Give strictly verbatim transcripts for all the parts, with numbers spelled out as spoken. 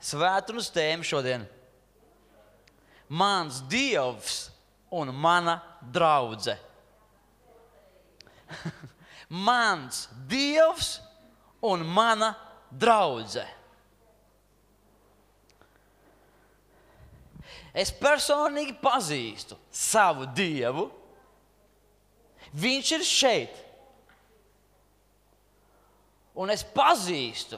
Svētdienas tēma šodien. Mans Dievs un mana draudze. Mans Dievs un mana draudze. Es personīgi pazīstu savu Dievu. Viņš ir šeit. Un es pazīstu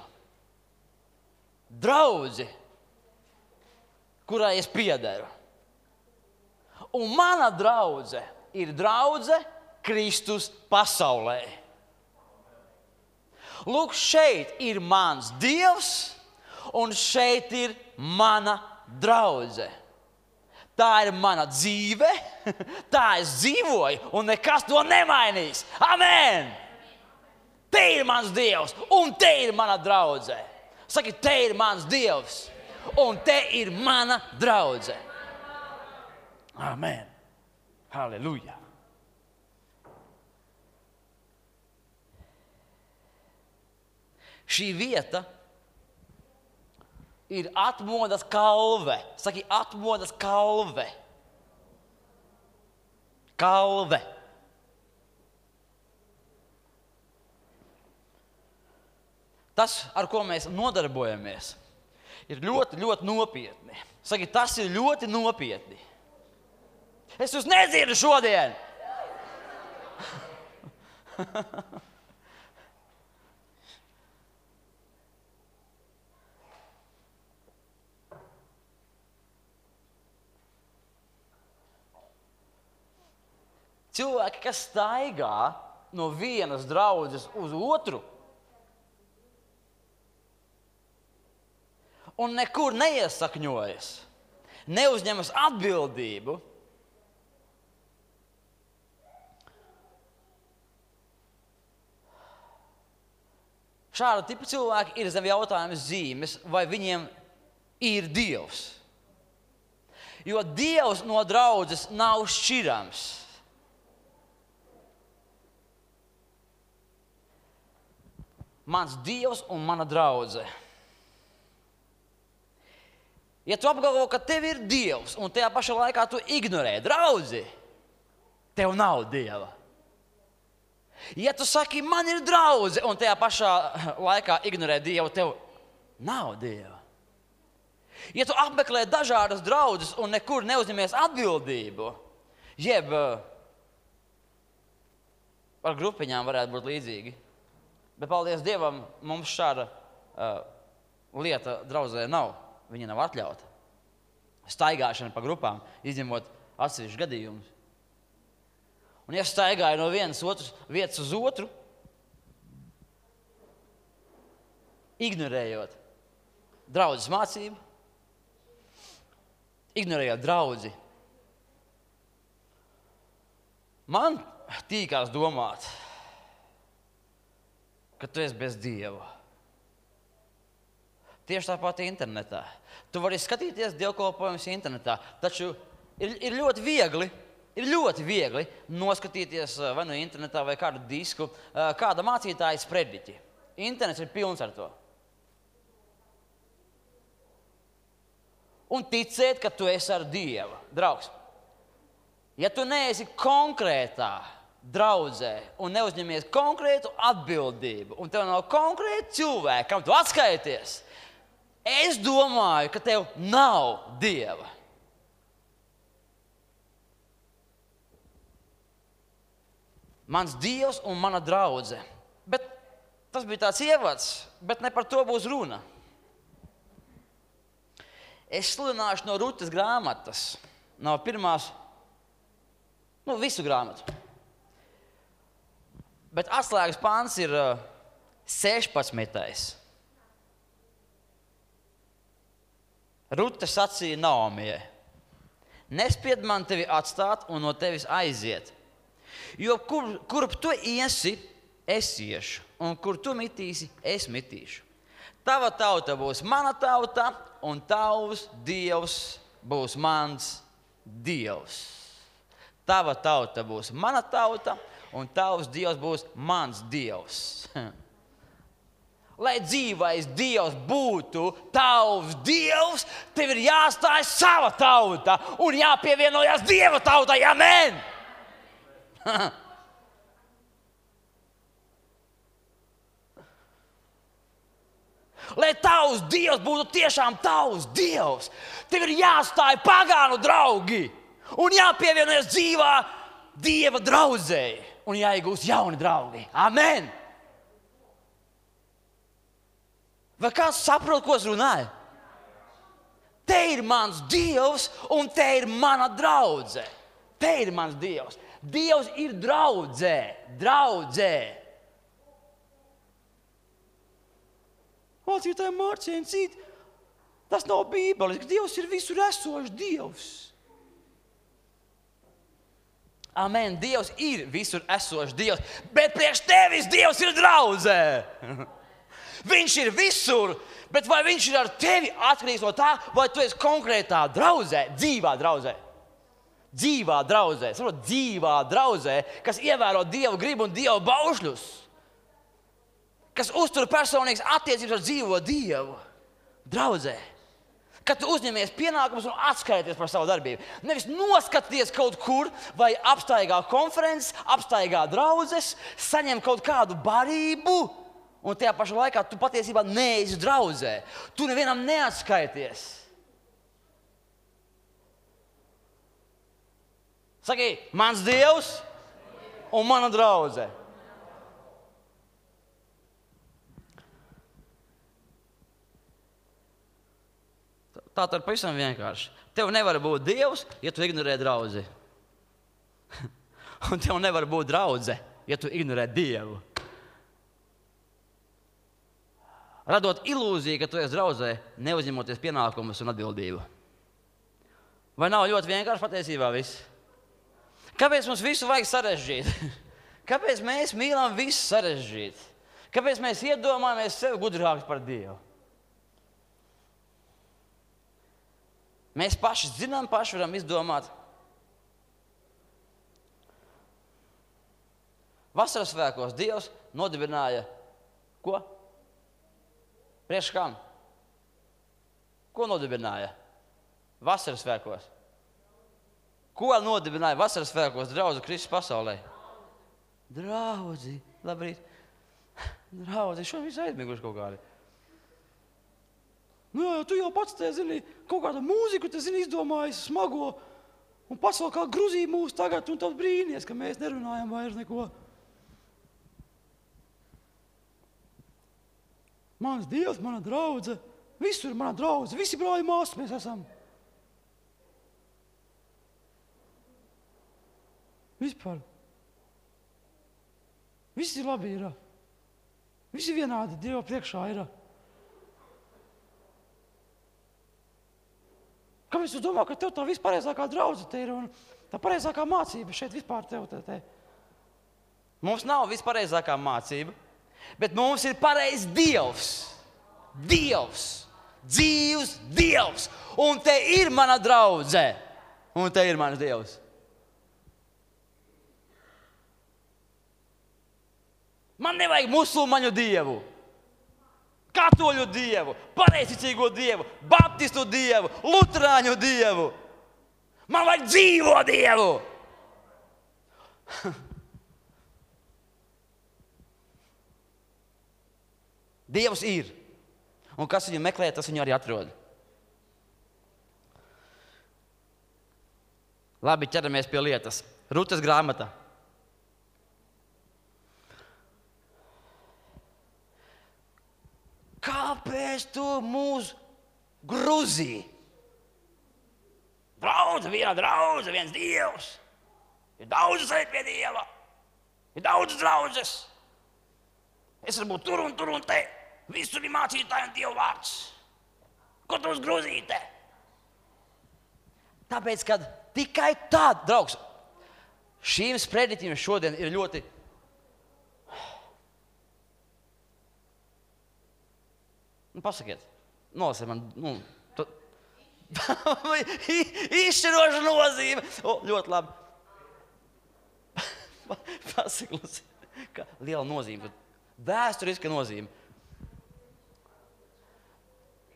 draudzi, kurai es piederu. Un mana draudze ir draudze Kristus pasaulē. Lūk, šeit ir mans Dievs, un šeit ir mana draudze. Tā ir mana dzīve, tā es dzīvoju, un nekas to nemainīs. Amen! Te ir mans Dievs, un te ir mana draudze. Saki, te ir mans Dievs, un te ir mana draudze. Amen! Halleluja! Šī vieta ir atmodas kalve. Saki, atmodas kalve. Kalve. Tas, ar ko mēs nodarbojamies, ir ļoti, ļoti nopietni. Saki, tas ir ļoti nopietni. Es jūs nedzirdu šodien. Cilvēki, kas staigā no vienas draudzes uz otru un nekur neiesakņojas, neuzņemas atbildību, šāda tipa cilvēki ir zem jautājuma zīmes, vai viņiem ir Dievs. Jo Dievs no draudzes nav šķirams. Mans Dievs un mana draudze. Ja tu apgalvo, ka tev ir Dievs, un tajā pašā laikā tu ignorē draudzi, tev nav Dieva. Ja tu saki, man ir draudze, un tajā pašā laikā ignorē Dievu, tev nav Dieva. Ja tu apmeklē dažādas draudzes un nekur neuzņemies atbildību, jeb ar grupiņām varētu būt līdzīgi. Bet, paldies Dievam, mums šāda uh, lieta draudzē nav. Viņa nav atļauta. Staigāšana pa grupām, izņemot atsevišķus gadījumus. Un ja staigāju no vienas otras vietas uz otru, ignorējot draudzes mācību, ignorējot draudzi, man tīkās domāt, ka tu esi bez Dieva. Tieši tāpat internetā. Tu vari skatīties dievkalpojumus internetā, taču ir, ir ļoti viegli, ir ļoti viegli noskatīties vai no internetā vai kādu disku, kāda mācītāja sprediķi. Internets ir pilns ar to. Un ticēt, ka tu esi ar Dievu. Draugs, ja tu neesi konkrētā draudzē un neuzņemies konkrētu atbildību, un tev nav konkrēti cilvēki, kam tu atskaities, es domāju, ka tev nav Dieva. Mans Dievs un mana draudze. Bet tas bija tāds ievads, bet ne par to būs runa. Es sludināšu no Rutas grāmatas, no pirmās, nu visu grāmatu. Bet atslēgas pāns ir uh, sešpadsmitais. Ruta sacīja Naomijai: nespied man tevi atstāt un no tevis aiziet, jo kur, kurp tu iesi, es iešu, un kur tu mitīsi, es mitīšu. Tava tauta būs mana tauta, un tavs Dievs būs mans Dievs. Tava tauta būs mana tauta, un tavs Dievs būs mans Dievs. lai dzīvais Dievs būtu tavs Dievs, tev ir jāstāj sava tauta un jāpievienojas Dieva tautai. Amen! Lai tavs Dievs būtu tiešām tavs Dievs, tev ir jāstāj pagānu draugi un jāpievienojas dzīvā Dieva draudzei un jāiegūst jauni draugi. Amen! Vai kāds saprot, ko es runāju? Te ir mans Dievs un te ir mana draudze. Te ir mans Dievs. Dievs ir draudzē, draudzē. Mācītāji Mārciņ, cīt, tas nav bībelisks. Dievs ir visur esošs Dievs. Amen. Dievs ir visur esošs Dievs, bet priekš tevis Dievs ir draudzē. Viņš ir visur, bet vai viņš ir ar tevi atkarīgs no tā, vai tu esi konkrētā draudzē, dzīvā draudzē? Dzīvā draudzē, saprot, dzīvā draudzē, kas ievēro Dievu gribu un Dievu baušļus. Kas uztur personīgas attiecības ar dzīvo Dievu. Draudzē. Kad tu uzņemies pienākumus un atskaities par savu darbību. Nevis noskaties kaut kur vai apstaigā konferences, apstaigā draudzes, saņem kaut kādu barību un tajā pašā laikā tu patiesībā neesi draudzē. Tu nevienam neatskaities. Saki, mans Dievs un mana draudze. Tā tad pavisam vienkārši. Tev nevar būt Dievs, ja tu ignorē draudzi. Un tev nevar būt draudze, ja tu ignorē Dievu. Radot ilūziju, ka tu esi draudzē, neuzņemoties pienākumus un atbildību. Vai nav ļoti vienkārši patiesībā viss? Kāpēc mums visu vajag sarežģīt? Kāpēc mēs mīlam visu sarežģīt? Kāpēc mēs iedomājamies sevi gudrākus par Dievu? Mēs paši zinām, paši varam izdomāt. Vasaras svētkos Dievs nodibināja ko? Priekš kam? Ko nodibināja? Vasaras svētkos. Ko nodibināja vasaras svētkos draudzi Kristus pasaulē? Draudzi, labrīt. Draudzi, šo visu aizmiguši kaut kādi. Nu jā, tu jau pats te zini, kaut kādu mūziku te zini izdomājis smago un pasauli kā Gruzija mūs tagad un tad brīnies, ka mēs nerunājam vairs neko. Mans Dievs, mana draudze, visur ir mana draudze, visi brāļi māsas mēs esam. Vispār. Visi labi ir. Visi vienādi Dieva priekšā ir. Kāpēc tu domā, ka tev tā vispareizākā draudze te ir un tā pareizākā mācība šeit vispār tev te te? Mums nav vispareizākā mācība, bet mums ir pareizs Dievs. Dievs. Dzīvs Dievs. Un te ir mana draudze. Un te ir mans Dievs. Man nevajag musulmaņu Dievu. Katoļu Dievu, pareizticīgo Dievu, baptistu Dievu, luterāņu Dievu. Man vajag dzīvo Dievu. Dievs ir. Un kas viņu meklē, tas viņu arī atrod. Labi, ķeramies pie lietas. Rutas grāmata. Kāpēc tu mūs gruzī? Draudze, viena draudze, viens Dievs. Ir daudzas eit pie Dieva. Ir daudzas draudzes. Es varu būt tur un tur un te. Visur ir mācītāji un Dieva vārds. Ko tu uz gruzīte? Tāpēc, kad tikai tād, draugs, šīm sprediķiem šodien ir ļoti Nu, pasakiet, nolasiet man, nu, tu... izšķiroša nozīme. O, ļoti labi. Pasaklus, ka liela nozīme. Vēsturiska nozīme.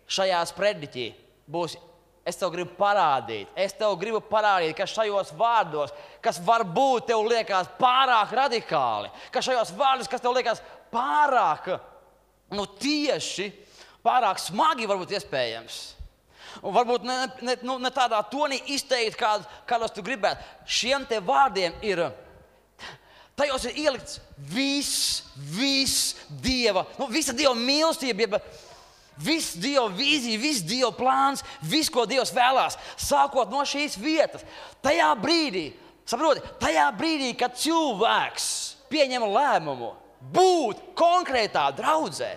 šajā sprediķī būs, es tev gribu parādīt, es tev gribu parādīt, ka šajos vārdos, kas varbūt tev liekas pārāk radikāli, ka šajos vārdos, kas tev liekas pārāk, nu tieši, pārāk smagi varbūt iespējams. Un varbūt ne, ne, nu, ne tādā tonī izteikt, kā, kādos tu gribētu. Šiem te vārdiem ir, tajos ir ielikts viss, viss Dieva, nu, visa Dieva mīlestība, viss Dieva vīzija, viss Dieva plāns, viss, ko Dievs vēlās, sākot no šīs vietas. Tajā brīdī, saproti, tajā brīdī, kad cilvēks pieņem lēmumu būt konkrētā draudzē,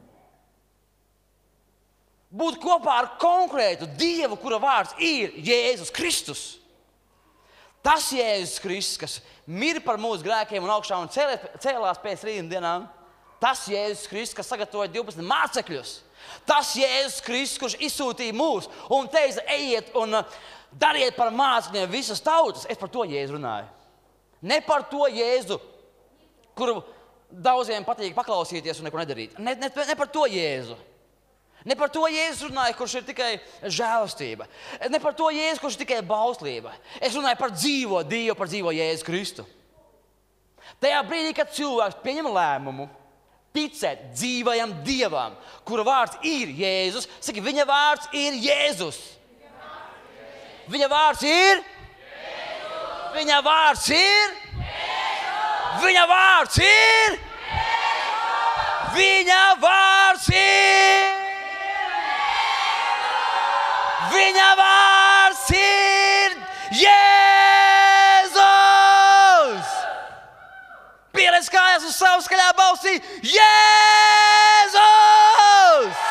būt kopā ar konkrētu Dievu, kura vārds ir Jēzus Kristus. Tas Jēzus Kristus, kas mir par mūsu grēkiem un augšā un cēlās, cēlās pēc trījiem dienām. Tas Jēzus Kristus, kas sagatavoja divpadsmit mācekļus. Tas Jēzus Kristus, kurš izsūtīja mūs un teica, ejiet un dariet par mācekļiem visas tautas. Es par to Jēzu runāju. Ne par to Jēzu, kuru daudziem patīk paklausīties un neko nedarīt. Ne, ne, ne par to Jēzu. Ne par to Jēzus runāju, kurš ir tikai žēlastība. Ne par to Jēzus, kurš ir tikai bauslība. Es runāju par dzīvo Dievu, par dzīvo Jēzus Kristu. Tajā brīdī, kad cilvēks pieņem lēmumu ticēt dzīvajam Dievam, kura vārds ir Jēzus, saki, viņa vārds ir Jēzus. Viņa vārds ir Jēzus. Viņa vārds ir Jēzus. Viņa vārds ir Jēzus. Viņa vārds ir Viņa vārds ir Jēzus! Pieliec kājas uz savu skaļā balsī. Jēzus!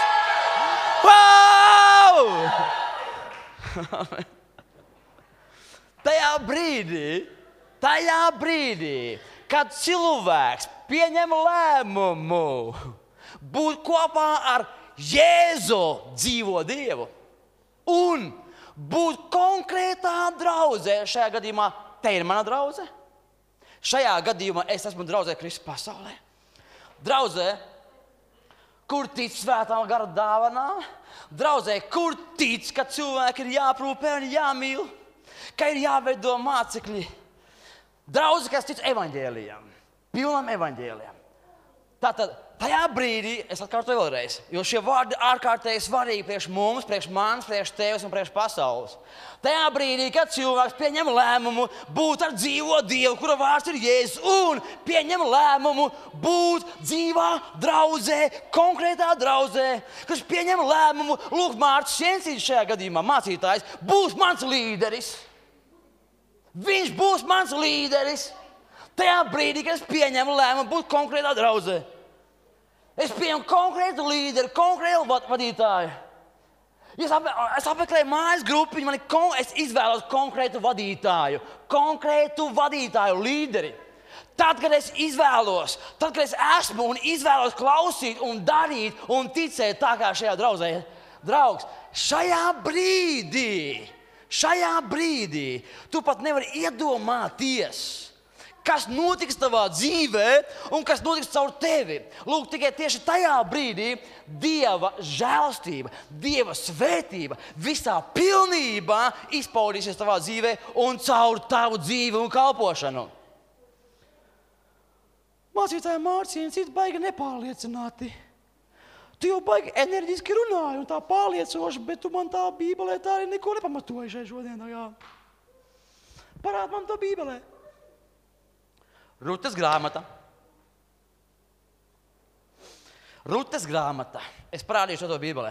Wow! Tajā brīdī, tajā brīdī, kad cilvēks pieņem lēmumu būt kopā ar Jēzu dzīvo Dievu, un būt konkrētā draudzē, šajā gadījumā te ir mana draudze. Šajā gadījumā es esmu draudzē Kristus pasaulē. Draudzē, kur tic svētā gara dāvanā. Draudzē, kur tic, ka cilvēki ir jāprūpē un jāmīl, ka ir jāveido mācekļi. Draudze, kas tic evaņģēlijam, pilnam evaņģēlijam. Tātad, tajā brīdī, es atkārtoju vēlreiz, jo šie vārdi ārkārtēji svarīgi priekš mums, priekš manis, priekš tevis un priekš pasaules. Tajā brīdī, kad cilvēks pieņem lēmumu būt ar dzīvo Dievu, kura vārds ir Jēzus, un pieņem lēmumu būt dzīvā draudzē, konkrētā draudzē, kas pieņem lēmumu, lūk, Mārcis Jensīns šajā gadījumā, mācītājs, būs mans līderis. Viņš būs mans līderis. Tajā brīdī, kad es pieņemu lēmumu būt konkrētā draudzē. Es pieņemu konkrētu līderi, konkrētu vadītāju. Es, ap, es apmeklēju mājas grupu, man ir, es izvēlos konkrētu vadītāju, konkrētu vadītāju līderi. Tad, kad es izvēlos, tad, kad es esmu un izvēlos klausīt un darīt un ticēt tā kā šajā draudzē, draugs, šajā brīdī, šajā brīdī tu pat nevari iedomāties, kas notiks tavā dzīvē un kas notiks caur tevi. Lūk, tikai tieši tajā brīdī Dieva žēlastība, Dieva svētība visā pilnībā izpaudīsies tavā dzīvē un caur tavu dzīvi un kalpošanu. Mācītāja Mārciņa citi baigi nepārliecināti. Tu jau baigi enerģiski runāji un tā pārliecoši, bet tu man tā Bībelē tā arī neko nepamatoji šeit šodien. Jā. Parād man to Bībelē. Rutes grāmata. Rutes grāmata. Es parādīšu to Bībelē.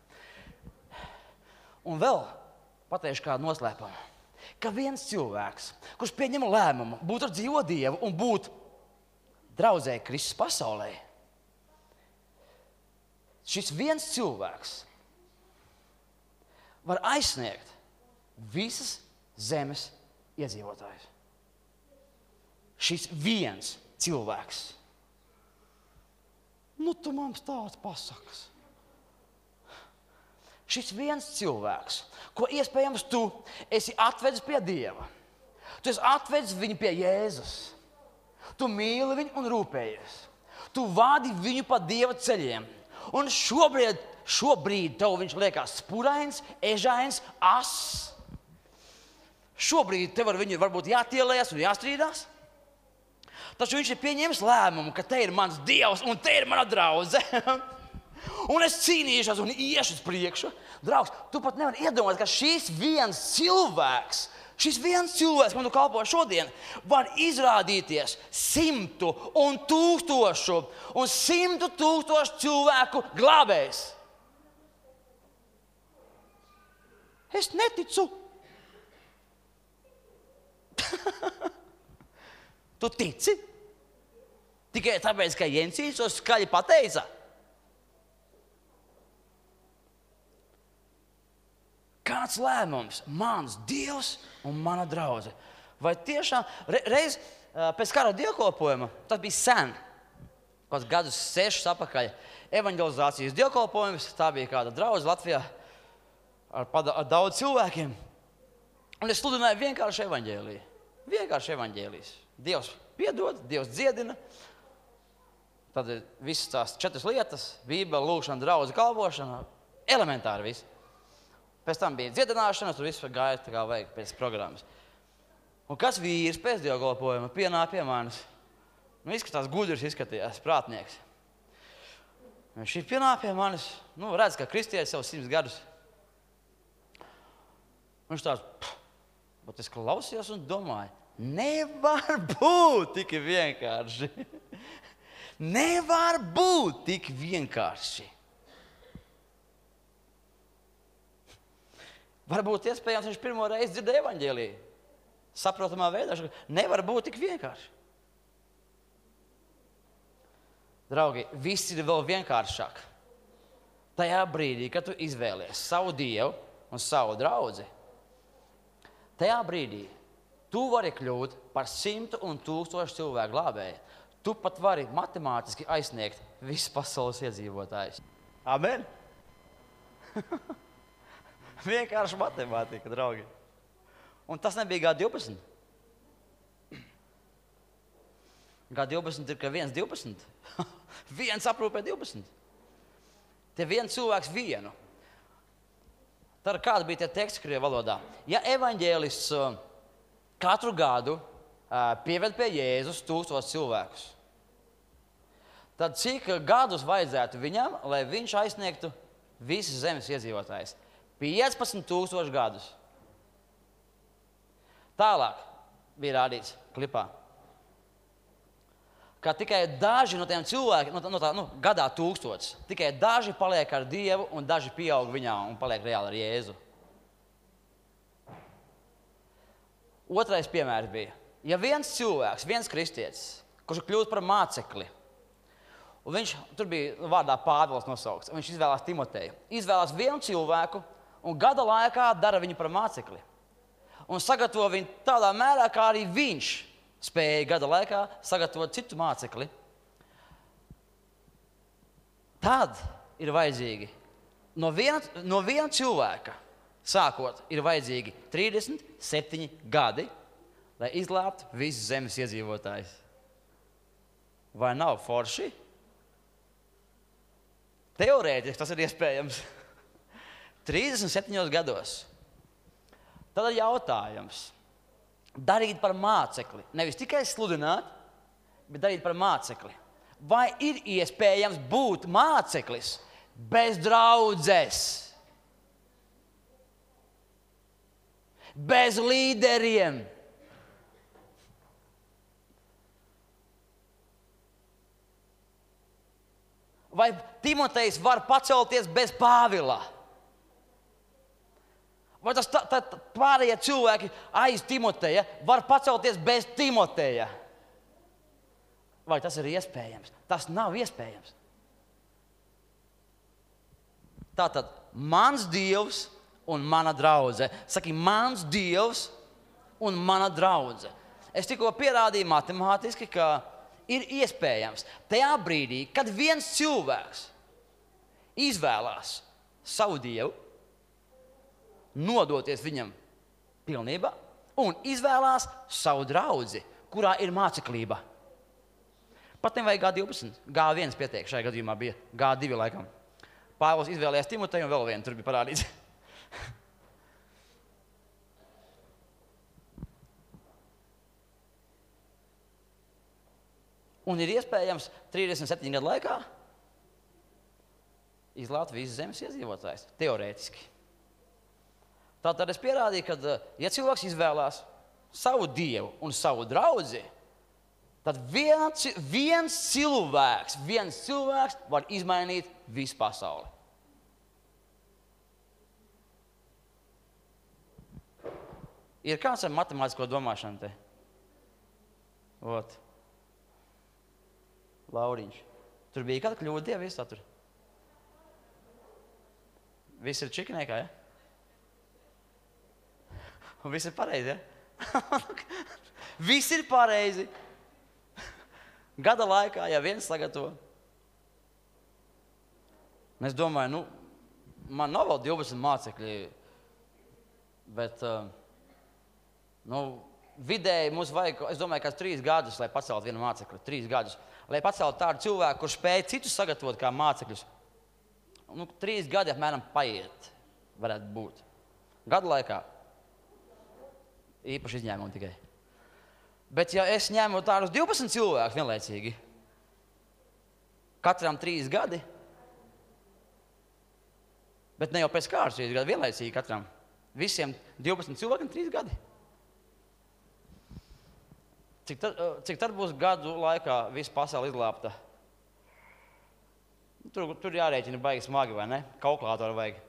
Un vēl pateikšu kādu noslēpumu. Ka viens cilvēks, kurš pieņem lēmumu būt ar dzīvo Dievu un būt draudzē Kristus pasaulē, šis viens cilvēks var aizsniegt visas zemes iedzīvotājus. Šis viens cilvēks. Nu, tu man tāds pasakas. Šis viens cilvēks, ko iespējams tu esi atvedis pie Dieva. Tu esi atvedis viņu pie Jēzus. Tu mīli viņu un rūpējies. Tu vadi viņu pa Dieva ceļiem. Un šobrīd, Šobrīd tev viņš liekas spurains, ežains, ass. Šobrīd tev ar viņu varbūt jātielējas un jāstrīdās. Taču viņš ir pieņēmis lēmumu, ka te ir mans Dievs un te ir mana draudze. Un es cīnīšos un iešu uz priekšu. Draugs, tu pat nevari iedomāties, ka šis viens cilvēks, šis viens cilvēks, man tu kalpo šodien, var izrādīties simtu un tūkstošu un simtu tūkstošu cilvēku glābējs. Es neticu. Tu tici? Tikai tāpēc, ka Jensīs to skaļi pateica. Kāds lēmums? Mans Dievs un mana draudze. Vai tiešām re, reiz pēc kara dievkalpojuma, tas bija sen, kāds gadus sešus apakaļ, evanģelizācijas dievkalpojums, tā bija kāda draudze Latvijā ar, ar daudz cilvēkiem. Un es sludināju vienkārši evaņģēliju. Vienkārši evaņģēlijs. Dievs piedod, Dievs dziedina. Tad visas tās četras lietas, Bībele, lūkšana, draudze, kalpošana, elementāri viss. Pēc tam bija dziedināšana, tur viss gāja tā kā vajag pēc programmas. Un kas vīrs pēc dievkalpojuma pienāk pie manis? Nu, izskatās gudrs, izskatījās, prātnieks. Viņš pienāk pie manis, nu, redz, ka kristietis jau simts gadus. Viņš tāds, bet es klausījos un domāju, nevar būt tik vienkārši. Nevar būt tik vienkārši. Varbūt iespējams viņš pirmo reizi dzirdēja evaņģēliju. Saprotamā veidā, nevar būt tik vienkārši. Draugi, viss ir vēl vienkāršāk. Tajā brīdī, kad tu izvēlies savu Dievu un savu draudzi, tajā brīdī tu vari kļūt par simtu un tūkstošu cilvēku glābēju. Tu pat vari matemātiski aizsniegt visu pasaules iedzīvotājus. Amen! Vienkārši matemātika, draugi. Un tas nebija G divpadsmit. G divpadsmit ir, ka viens divpadsmit. Viens aprūpē divpadsmit. Te viens cilvēks vienu. Tad kāda bija tie teksti krievu valodā? Ja evaņģēlists katru gadu pieved pie Jēzus tūkstošus cilvēkus, tad cik gadus vajadzētu viņam, lai viņš aizsniegtu visas zemes iedzīvotājus? piecpadsmit tūkstoši gadus. Tālāk bija rādīts klipā, ka tikai daži no tiem cilvēkiem, no, no tā, nu, gadā tūkstotis, tikai daži paliek ar Dievu un daži pieaug viņā un paliek reāli ar Jēzu. Otrais piemērs bija, ja viens cilvēks, viens kristietis, kurš kļūst par mācekli, un viņš, tur bija vārdā Pāvils nosaukts, un viņš izvēlās Timoteju, izvēlās vienu cilvēku un gada laikā dara viņu par mācekli. Un sagatavo viņu tādā mērā, kā arī viņš spēja gada laikā sagatavot citu mācekli. Tad ir vajadzīgi no viena, no viena cilvēka sākot ir vajadzīgi trīsdesmit septiņi gadi, lai izglābtu visus zemes iedzīvotājus. Vai nav forši? Teorētiski tas ir iespējams. trīsdesmit septiņos gados. Tad ir jautājums. Darīt par mācekli. Nevis tikai sludināt, bet darīt par mācekli. Vai ir iespējams būt māceklis bez draudzes? Bez līderiem? Vai Timotejs var pacelties bez Pāvila? Vai tas tā, tā, pārējie cilvēki aiz Timoteja var pacelties bez Timoteja? Vai tas ir iespējams? Tas nav iespējams. Tātad mans Dievs un mana draudze. Saki, mans Dievs un mana draudze. Es tikko pierādīju matemātiski, ka ir iespējams tajā brīdī, kad viens cilvēks izvēlās savu Dievu, nodoties viņam pilnībā un izvēlās savu draudzi, kurā ir māceklība. Pat nevajag G divpadsmit, G viens pietiek, šajā gadījumā bija G divi laikam. Pāvils izvēlējās Timoteju un vēl vienu tur bija parādīts. Un ir iespējams trīsdesmit septiņu gadu laikā izglābt visu zemes iedzīvotājus, teorētiski. Tātad es pierādīju, ka, ja cilvēks izvēlās savu dievu un savu draudzi, tad viens, viens cilvēks, viens cilvēks var izmainīt visu pasauli. Ir kāds ar matemātisko domāšanu te? Ot. Lauriņš. Tur bija kāda kļūda dievu visā tur? Viss ir čikinēkā, ja? Un viss ir pareizi, ja? Viss ir pareizi. Gada laikā, ja viens sagatavo. Un es domāju, nu, man nav vēl divdesmit mācekļi, bet, nu, vidēji mums vajag, es domāju, kāds trīs gadus, lai paceltu vienu mācekli, trīs gadus. Lai paceltu tādu cilvēku, kurš spēja citus sagatavot kā mācekļus. Nu, trīs gadi apmēram paiet, varētu būt. Gadu laikā. Īpaši izņēmumu tikai. Bet ja es ņēmu tādus divdesmit cilvēkus vienlaicīgi, katram trīs gadi, bet ne jau pēc kārtas trīs gadi, vienlaicīgi katram, visiem divdesmit cilvēkiem trīs gadi. Cik tad, cik tad būs gadu laikā visa pasaule izglābta? Tur, tur jārēķina baigi smagi, vai ne? Kalkulātoru vajag.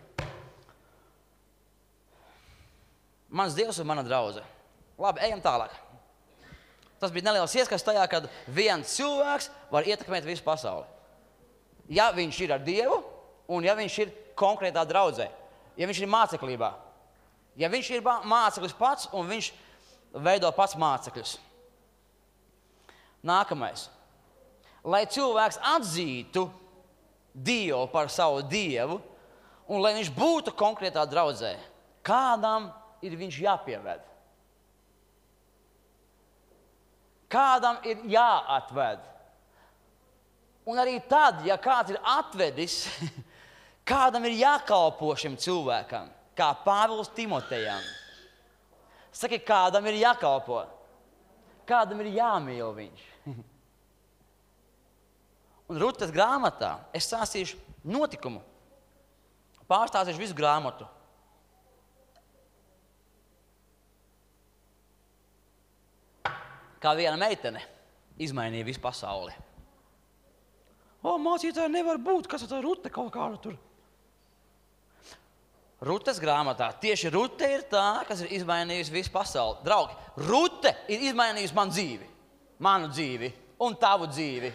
Mans dievs un mana draudze. Labi, ejam tālāk. Tas bija neliels ieskats tajā, kad viens cilvēks var ietekmēt visu pasauli. Ja viņš ir ar Dievu un ja viņš ir konkrētā draudzē. Ja viņš ir māceklībā. Ja viņš ir māceklis pats un viņš veido pats mācekļus. Nākamais. Lai cilvēks atzītu Dievu par savu Dievu un lai viņš būtu konkrētā draudzē, kādam ir viņš jāpieved? Kādam ir jāatved? Un arī tad, ja kāds ir atvedis, kādam ir jākalpo šim cilvēkam, kā Pāvils Timotejam. Saki, kādam ir jākalpo? Kādam ir jāmīl viņš? Un Rutas grāmatā es stāstīšu notikumu. Pārstāstīšu visu grāmatu. Kā viena meitene izmainīja visu pasauli. O, mācītāji, nevar būt, kas tā Rute kaut kāda tur. Rutes grāmatā. Tieši Rute ir tā, kas ir izmainījusi visu pasauli. Draugi, Rute ir izmainījusi manu dzīvi. Manu dzīvi un tavu dzīvi.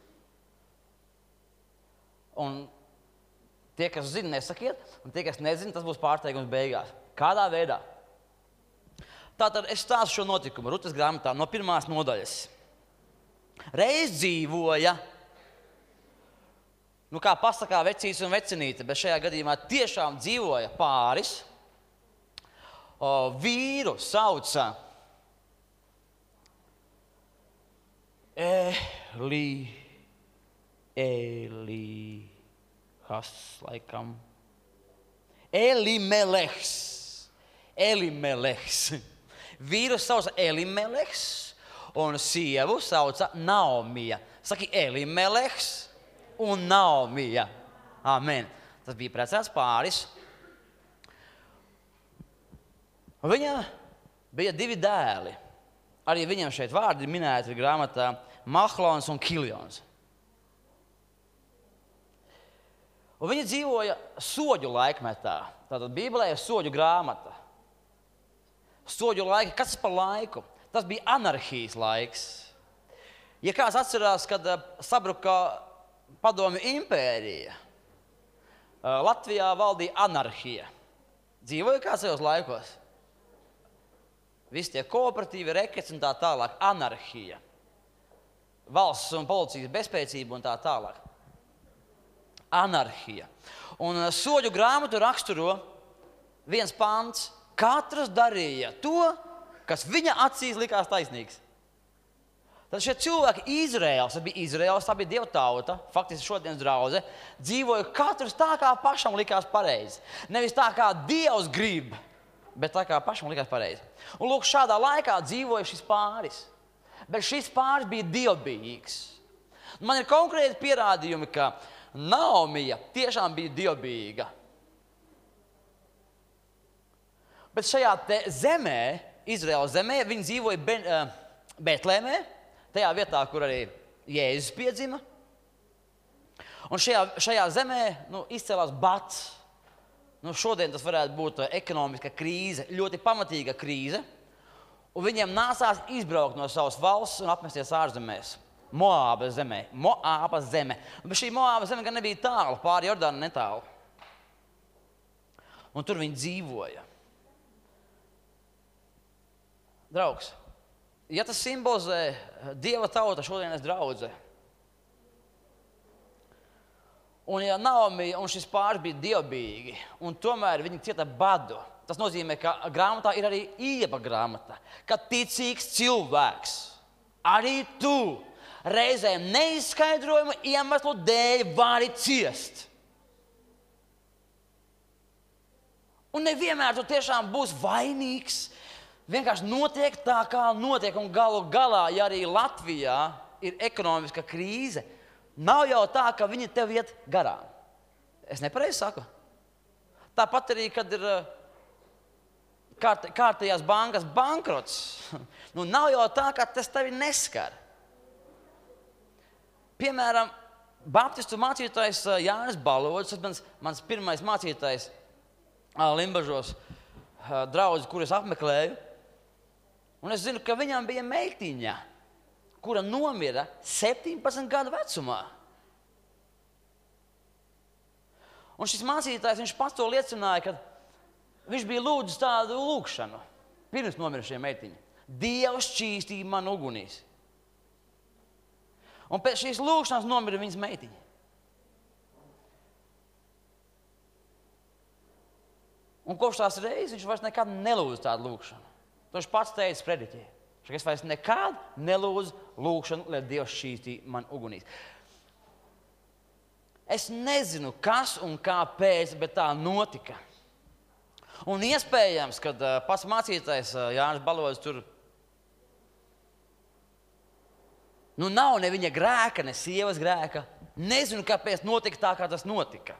Un tie, kas zina, nesakiet, un tie, kas nezina, tas būs pārteikums beigās. Kādā veidā? Tātad es stāstu šo notikumu Rutes grāmatā no pirmās nodaļas. Reiz dzīvoja, nu kā pasakā vecīs un vecinīte, bet šajā gadījumā tiešām dzīvoja pāris. O, vīru sauca Eli, Elihas, laikam. Elimelehs. Elimelehs. Vīru sauca Elimelehs un sievu sauca Naomija. Saki Elimelehs un Naomija. Amen. Tas bija precēts pāris. Viņa bija divi dēli. Arī viņam šeit vārdi minēti grāmatā Mahlons un Kiljons. Un viņi dzīvoja soģu laikmetā. Tātad Bībelē ir soģu grāmata. Soģu laiki, kas par laiku? Tas bija anarhijas laiks. Ja kāds atcerās, kad sabruka Padomju impērija, Latvijā valdīja anarhija. Dzīvoja kāds tajos laikos? Visi tie kooperatīvi, rekets un tā tālāk. Anarhija. Valsts un policijas bezspēcība un tā tālāk. Anarhija. Un soģu grāmatu raksturo viens pants. Katrs darīja to, kas viņa acīs likās taisnīgs. Tad šie cilvēki Izraēls, tas bija Izraēls, tā bija Dieva tauta, faktiski šodienas draudze, dzīvoja katrs tā, kā pašam likās pareizi. Nevis tā, kā Dievs grib, bet tā, kā pašam likās pareizi. Un lūk, šādā laikā dzīvoja šis pāris. Bet šis pāris bija dievbijīgs. Man ir konkrēti pierādījumi, ka Naomija tiešām bija dievbijīga. Bet šajā te zemē, Izraēlas zemē, viņi dzīvoja ben, uh, Betlēmē, tajā vietā, kur arī Jēzus piedzima. Un šajā, šajā zemē nu, izcēlās bats. Nu, šodien tas varētu būt ekonomiska krīze, ļoti pamatīga krīze. Un viņiem nācās izbraukt no savas valsts un apmesties ārzemēs. Moābas zemē. Moābas zeme. Bet šī Moābas zeme gan nebija tālu, pāri Jordānu netālu. Un tur viņi dzīvoja. Draugs, ja tas simbolizē Dieva tauta šodienas draudze, un ja Naomija un šis pāris bija dievbijīgi, un tomēr viņi cieta badu, tas nozīmē, ka grāmatā ir arī Ieba grāmata, ka ticīgs cilvēks, arī tu, reizēm neizskaidrojumu iemeslu dēļ vari ciest. Un nevienmēr tu tiešām būsi vainīgs. Vienkārši notiek tā, kā notiek, un galu galā, ja arī Latvijā ir ekonomiska krīze, nav jau tā, ka viņi tev iet garām. Es nepareizi saku. Tāpat arī, kad ir kārt, kārtējās bankas bankrots, nu nav jau tā, ka tas tevi neskar. Piemēram, baptistu mācītājs Jānis Balodis, mans, mans pirmais mācītājs Limbažos draudzes, kur es apmeklēju. Un es zinu, ka viņam bija meitiņa, kura nomira septiņpadsmit gadu vecumā. Un šis mācītājs, viņš pats to liecināja, ka viņš bija lūdzis tādu lūgšanu, pirms nomira šie meitiņi. Dievs šķīstīja man ugunīs. Un pēc šīs lūgšanas nomira viņas meitiņa. Un kopš tās reizes viņš vairs nekad nelūdz tādu lūgšanu. To viņš pats teica prediķī. Es vairs nekad nelūdzu lūgšanu, lai Dievs šķīstīja man ugunīs. Es nezinu, kas un kāpēc, bet tā notika. Un iespējams, kad uh, pats mācītājs uh, Jānis Balodis tur nu nav ne viņa grēka, ne sievas grēka. Nezinu, kāpēc notika tā, kā tas notika.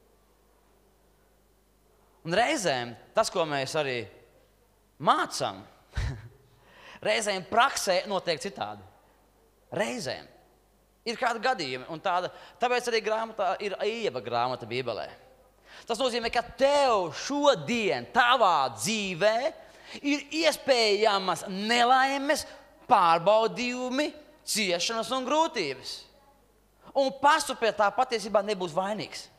Un reizēm tas, ko mēs arī mācām, reizēm praksē notiek citādi. Reizēm. Ir kādi gadījumi, un tāda, tāpēc arī grāmatā ir Ieba grāmata Bībelē. Tas nozīmē, ka tev šodien, tavā dzīvē, ir iespējamas nelaimes, pārbaudījumi, ciešanas un grūtības. Un pastupē tā patiesībā nebūs vainīgs.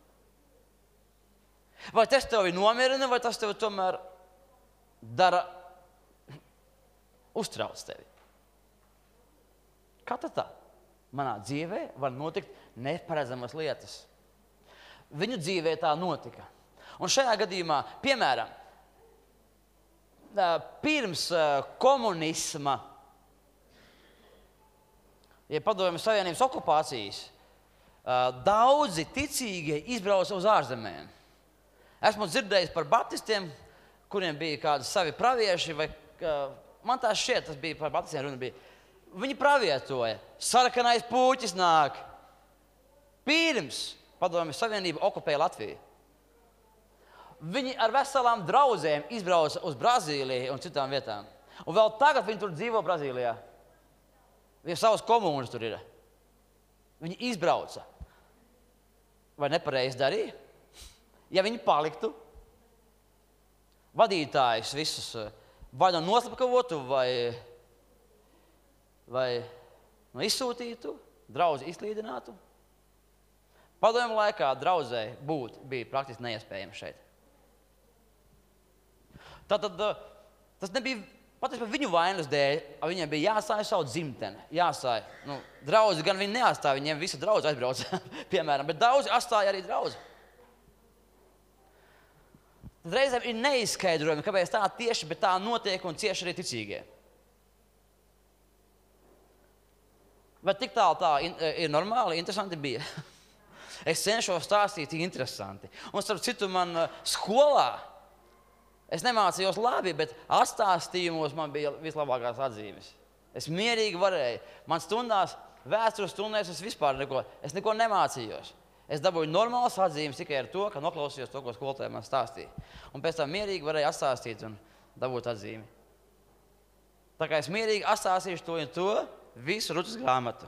Vai tas tevi nomierina, vai tas tevi tomēr dara, uztrauc tevi? Kā tad tā? Manā dzīvē var notikt neparedzamas lietas. Viņu dzīvē tā notika. Un šajā gadījumā, piemēram, pirms komunisma, ja padomju Savienības okupācijas, daudzi ticīgie izbrauca uz ārzemēm. Esmu dzirdējis par baptistiem, kuriem bija kādi savi pravieši, vai man tā šķiet, tas bija par baptistiem runa bija. Viņi pravietoja, sarkanais puķis nāk. Pirms padomju Savienība okupēja Latviju. Viņi ar veselām draudzēm izbrauca uz Brazīliju un citām vietām. Un vēl tagad viņi tur dzīvo Brazīlijā. Viņiem savas komūnas tur ir. Viņi izbrauca. Vai nepareizi darīja? Ja viņi paliktu, vadītājus visus vai no noslapkavotu, vai, vai no izsūtītu, draudzi izslīdinātu. Padomju laikā draudzē būt bija praktiski neiespējami šeit. Tātad tas nebija patiesībā viņu vainas dēļ, viņiem bija jāstāja savu dzimteni, jāstāja. Nu, draudzi gan viņi neatstāja, viņiem visa draudzi aizbrauca, piemēram, bet daudzi atstāja arī draudzi. Tad reizēm ir neizskaidrojumi, kāpēc tā tieši, bet tā notiek un cieši arī ticīgie. Bet tik tālu tā in, ir normāli, interesanti bija. Es cenšos stāstīt interesanti. Un starp citu man skolā, es nemācījos labi, bet atstāstījumos man bija vislabākās atzīmes. Es mierīgi varēju. Man stundās, vēstures stundēs es vispār neko, es neko nemācījos. Es dabūju normālas atzīmes tikai ar to, ka noklausījos to, ko skolotāji man stāstīja. Un pēc tam mierīgi varēju atstāstīt un dabūt atzīmi. Tā kā es mierīgi atstāstīšu to un to, visu Rutas grāmatu.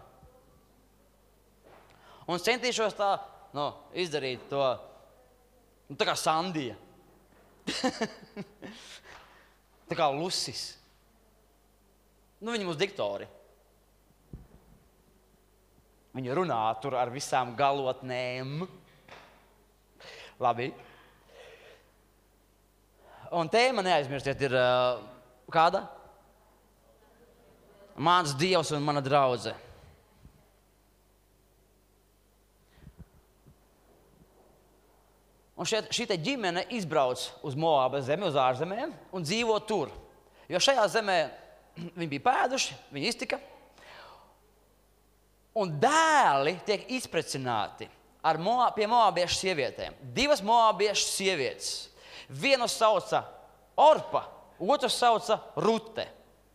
Un centīšos tā, nu, izdarīt to, nu, tā kā Sandija. Tā kā Lusis. Nu, viņi mums diktori. Viņi runā tur ar visām galotnēm. Labi. Un tēma, neaizmirstiet, ir uh, kāda? Mans Dievs un mana draudze. Un šeit, šī te ģimene izbrauc uz Moābas zemi, uz ārzemēm un dzīvo tur. Jo šajā zemē viņi bija pēduši, viņi iztika. Un dēli tiek izprecināti ar Moā, pie moābiešu sievietēm. Divas moābiešu sievietes. Vienu sauca Orpa, otru sauca Rute.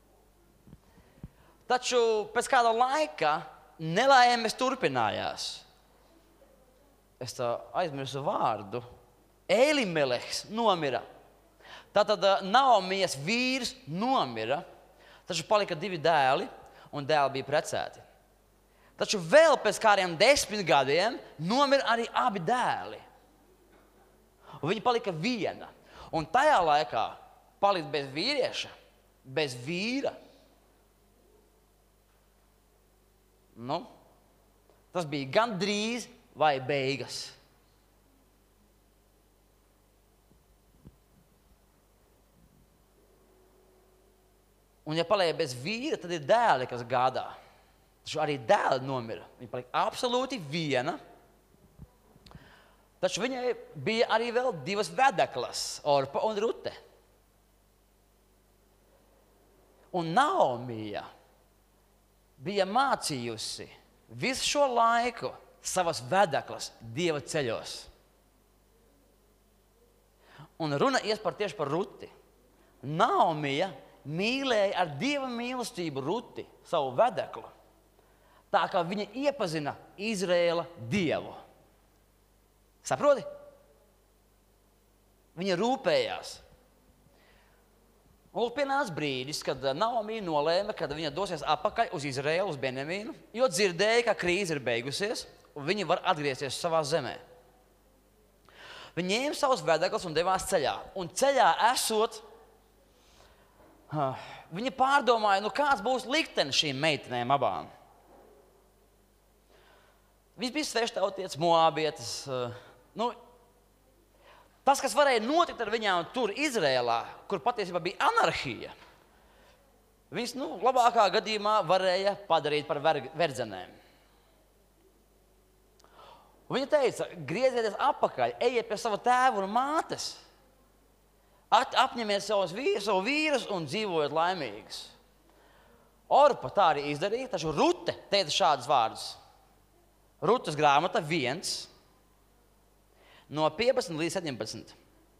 Taču pēc kāda laika nelaimes turpinājās. Es tā aizmirsu vārdu. Elimelehs nomira. Tātad Naomijas vīrs nomira, taču palika divi dēli, un dēli bija precēti. Taču vēl pēc kādiem desmit gadiem nomira arī abi dēli. Un viņa palika viena. Un tajā laikā palika bez vīrieša, bez vīra. Nu, tas bija gandrīz vai beigas. Un ja palika bez vīra, tad ir dēli, kas gādā. Taču arī dēli nomira. Viņa palika absolūti viena. Taču viņai bija arī vēl divas vedeklas, Orpa un Rute. Un Naomija bija mācījusi visu šo laiku savas vedeklas Dieva ceļos. Un runa ies par tieši par Ruti. Naomija mīlēja ar Dieva mīlestību Ruti, savu vedeklu. Tā kā viņa iepazina Izraēla Dievu. Saproti? Viņa rūpējās. Un pienāca brīdis, kad Naomija nolēma, kad viņa dosies atpakaļ uz Izraēlu, uz Benjamīnu, jo dzirdēja, ka krīze ir beigusies, un viņi var atgriezties savā zemē. Viņa ņēma savus vedekļus un devās ceļā. Un ceļā esot, viņa pārdomāja, nu kāds būs liktenis šīm meitenēm abām. Viņas bija sveštautietes, moābietes. Nu, tas, kas varēja notikt ar viņām tur Izrēlā, kur patiesībā bija anarhija, viņas nu, labākā gadījumā varēja padarīt par verdzenēm. Viņa teica, griezieties atpakaļ, ejiet pie sava tēva un mātes, At, apņemiet savus vīrus, savu vīrus un dzīvojiet laimīgus. Orpa tā arī izdarīja, taču Rute teica šādus vārdus. Rutas grāmata viens, no piecpadsmit līdz septiņpadsmit.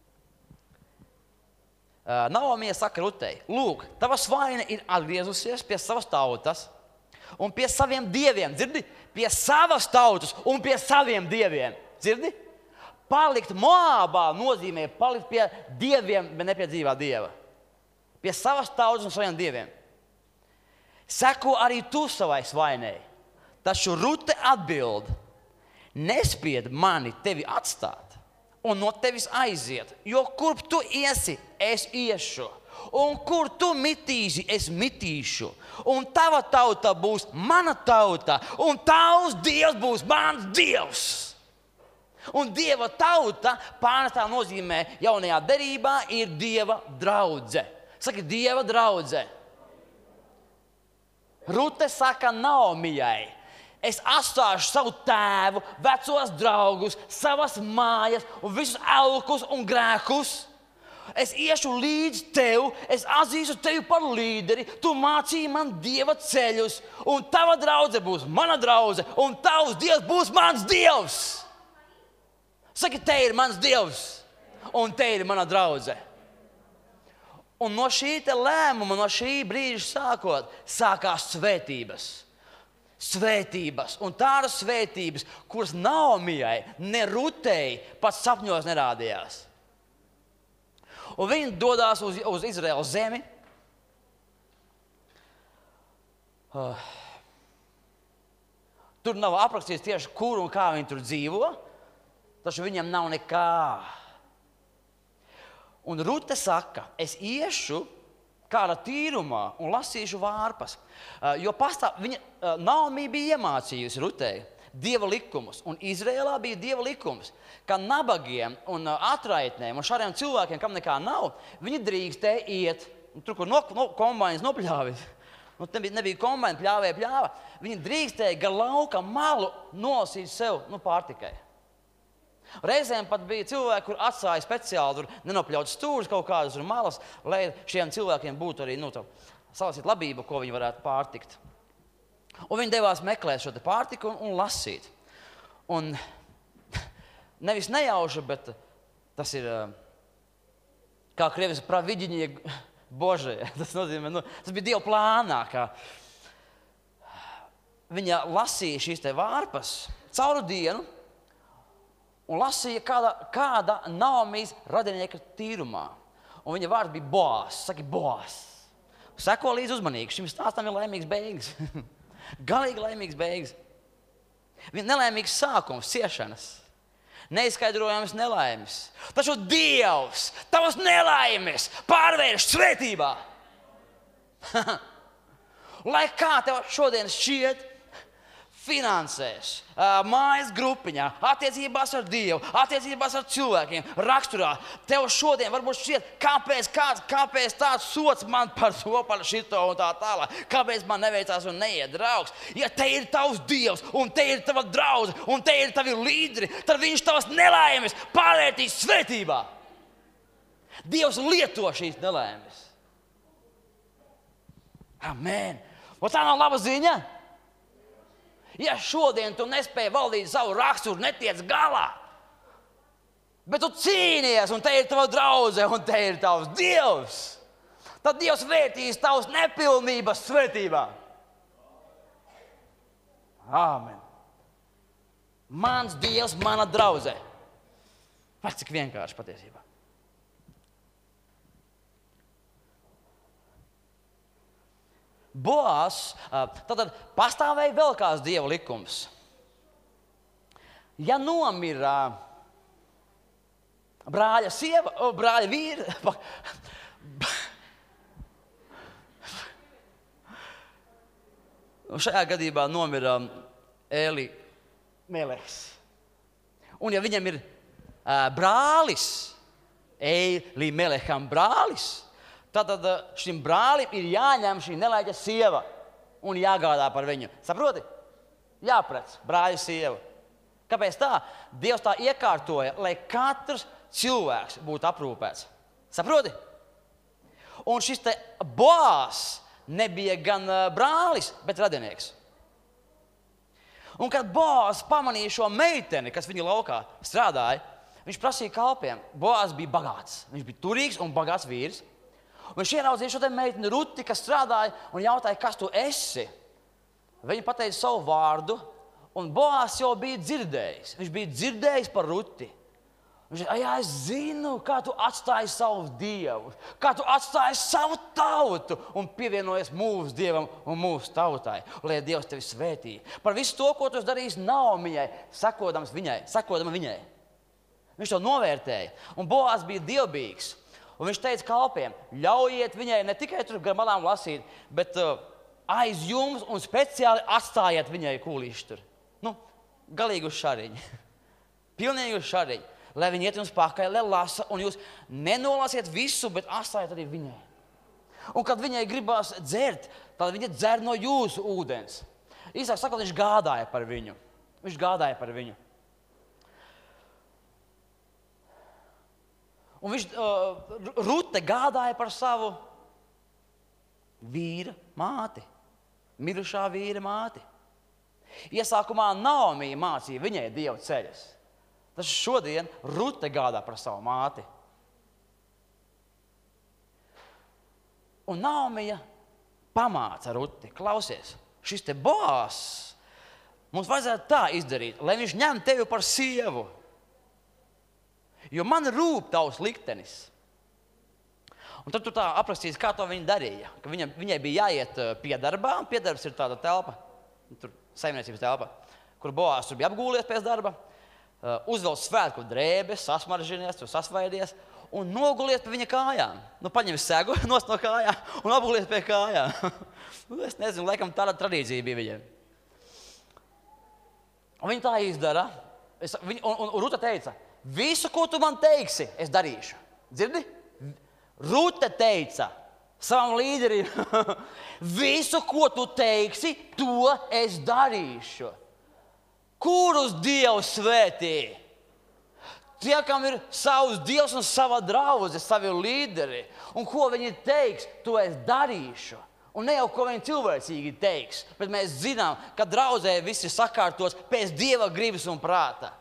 Uh, Naomija saka Rutei, lūk, tava svaine ir atgriezusies pie savas tautas un pie saviem dieviem. Dzirdi? Pie savas tautas un pie saviem dieviem. Dzirdi? Palikt Moābā nozīmē palikt pie dieviem, bet ne pie dzīvā dieva. Pie savas tautas un saviem dieviem. Seko arī tu savai svainei. Taču Rute atbild, nespied mani tevi atstāt un no tevis aiziet, jo kur tu iesi, es iešu, un kur tu mitīsi, es mitīšu, un tava tauta būs mana tauta, un tavs dievs būs mans dievs. Un Dieva tauta pārnestā nozīmē jaunajā derībā ir Dieva draudze. Saki, Dieva draudze. Rute saka Naomijai, es atstāšu savu tēvu, vecos draugus, savas mājas un visus elkus un grēkus. Es iešu līdz tev, es atzīstu tevi par līderi, tu mācīji man Dieva ceļus, un tava draudze būs mana draudze, un tavs Dievs būs mans Dievs. Saki, te ir mans Dievs, un te ir mana draudze. Un no šī te lēmuma, no šī brīža sākot, sākās svētības. Svētības, un tādas svētības, kuras Naomijai, ne Rutei, pat sapņos nerādījās. Un viņi dodās uz, uz Izraēlas zemi. Uh, tur nav aprakstīts tieši, kur un kā viņi tur dzīvo, taču viņam nav nekā. Un Rute saka, es iešu kāda tīrumā un lasīšu vārpas. Uh, jo pastāv, viņa, uh, Naomi bija iemācījusi Rutei Dieva likumus, un Izrēlā bija Dieva likums, ka nabagiem un uh, atraitnēm un šādiem cilvēkiem, kam nekā nav, viņi drīkstēja iet, tur, kur no, no, kombainas nopļāvi, nu, nebija, nebija kombaina, pļāvēja, pļāva, viņi drīkstēja gar lauka malu nolasīt sev, nu, pārtikai. Reizēm pat bija cilvēki, kur atstāja speciāli tur nenopļaut stūrus kaut kādas tur malas, lai šiem cilvēkiem būtu arī, nu, tā, salasīt labību, ko viņi varētu pārtikt. Un viņi devās meklēt šo te pārtiku un, un lasīt. Un nevis nejauši, bet tas ir, kā krievis pravidiņie božie. Tas nozīmē, nu, tas bija Dieva plānā, kā viņa lasīja šīs te vārpas cauru dienu un lasīja kāda, kāda Naomijas radinieka tīrumā. Un viņa vārds bija Boās. Saki, Boās. Seko līdz uzmanīgi. Šim stāstam ir laimīgs beigas. Galīgi laimīgs beigas. Viņa nelaimīgs sākums, ciešanas. Neizskaidrojams nelaimes. Taču Dievs tavas nelaimes pārvērš svētībā. Lai kā tev šodien šķiet, finansēs, mājas grupiņā, attiecībās ar Dievu, attiecībās ar cilvēkiem, raksturā. Tev šodien varbūt šķiet, kāpēc, kāds, kāpēc tāds sots man par to, par šito un tā tālāk. Kāpēc man neveicās un neiet draugs. Ja te ir tavs Dievs, un te ir tava draudze, un te ir tavi līderi, tad viņš tavas nelaimes pārvērtīs svētībā. Dievs lieto šīs nelaimes. Amen. Un tā nav laba ziņa? Ja šodien tu nespēji valdīt savu raksturu, netiec galā, bet tu cīnies, un te ir tava draudze, un te ir tavs Dievs, tad Dievs vērtīs tavas nepilnības svētībā. Āmen. Mans Dievs, mana draudze. Vai cik vienkārši patiesībā. Boās, tātad pastāvēja vēl kāds Dieva likums. Ja nomira brāļa sieva, brāļa vīra, šajā gadījumā nomira Eli Meleks. Un ja viņam ir brālis, Eli Melekam brālis, tad šim brālim ir jāņem šī nelaiķa sieva un jāgādā par viņu. Saproti? Jāprec brāļa sieva. Kāpēc tā? Dievs tā iekārtoja, lai katrs cilvēks būtu aprūpēts. Saproti? Un šis te Boās nebija gan brālis, bet radinieks. Un kad Boās pamanīja šo meiteni, kas viņa laukā strādāja, viņš prasīja kalpiem. Boās bija bagāts. Viņš bija turīgs un bagāts vīrs. Un viņš ieraudzīja šo te meiteni Ruti, kas strādāja, un jautāja, kas tu esi. Viņa pateica savu vārdu, un Boās jau bija dzirdējis. Viņš bija dzirdējis par Ruti. Viņš teica, jā, es zinu, kā tu atstāji savu Dievu, kā tu atstāji savu tautu un pievienojies mūsu Dievam un mūsu tautai, lai Dievs tevi svētī. Par visu to, ko tu darīsi Naomijai, sekodams viņai, sekodama viņai. Viņš to novērtēja, un Boās bija dievbijīgs. Un viņš teica kalpiem, ļaujiet viņai ne tikai tur gar malām lasīt, bet uh, aiz jums un speciāli atstājiet viņai kūlīši tur. Nu, galīgi uz šariņu. Pilnīgi uz šariņu. Lai viņi iet jums pakaļ, lai lasa, un jūs nenolasiet visu, bet atstājiet arī viņai. Un kad viņai gribās dzert, tad viņa dzer no jūsu ūdens. Īsāk sakot, viņš gādāja par viņu. Viņš gādāja par viņu. Un viņš, uh, Rute gādāja par savu vīra māti, mirušā vīra māti. Iesākumā Naomija mācīja viņai Dieva ceļus. Taču šodien Rute gādā par savu māti. Un Naomija pamāca Ruti, klausies, šis te Boās, mums vajadzētu tā izdarīt, lai viņš ņem tevi par sievu. Jo man rūp tavs liktenis. Un tad tu tā aprakstīsi, kā to viņa darīja. Ka viņa, viņai bija jāiet piedarbā, un piedarbs ir tāda telpa, tur saimniecības telpa, kur Boās tur bija apgūlies pēc darba, uzvelc svētku drēbes, sasmaržinies, tur sasvaidies, un nogulies pie viņa kājām. Nu, paņem segu nost no kājām un apgulies pie kājām. Es nezinu, laikam tāda tradīcija bija viņiem. Un viņa tā izdara. Es, viņa, un, un Ruta teica, visu, ko tu man teiksi, es darīšu. Dzirdi? Rute teica savam līderim, visu, ko tu teiksi, to es darīšu. Kurus Dievs svētī? Tie, kam ir savs Dievs un sava draudze, savi līderi, un ko viņi teiks, to es darīšu. Un ne jau, ko viņi cilvēcīgi teiks, bet mēs zinām, ka draudzē viss ir sakārtots pēc Dieva gribas un prāta.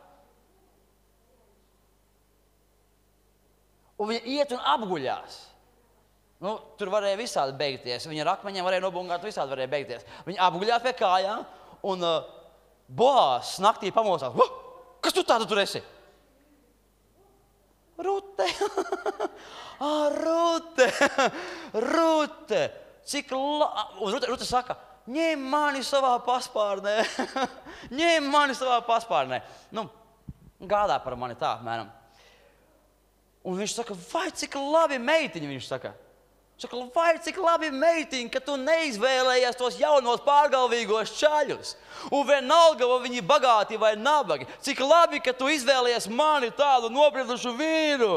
Un viņa iet un apguļās. Nu, tur varēja visādi beigties. Viņa ar akmeņiem varēja nobungāt, visādi varēja beigties. Viņa apguļās pie kājām, un uh, Boās naktī pamosās. Kas tu tāda tur esi? Rute. ah, Rute. Rute. Cik la... Un Rute, Rute saka, ņem mani savā paspārnē. ņem mani savā paspārnē. Nu, gādā par mani tā, mēram. Un viņš saka, vai cik labi meitiņi, viņš saka. Saka, vai cik labi meitiņi, ka tu neizvēlējies tos jaunos pārgalvīgos čaļus. Un vienalga, vai viņi bagāti vai nabagi. Cik labi, ka tu izvēlējies mani tādu nobriedušu vīru.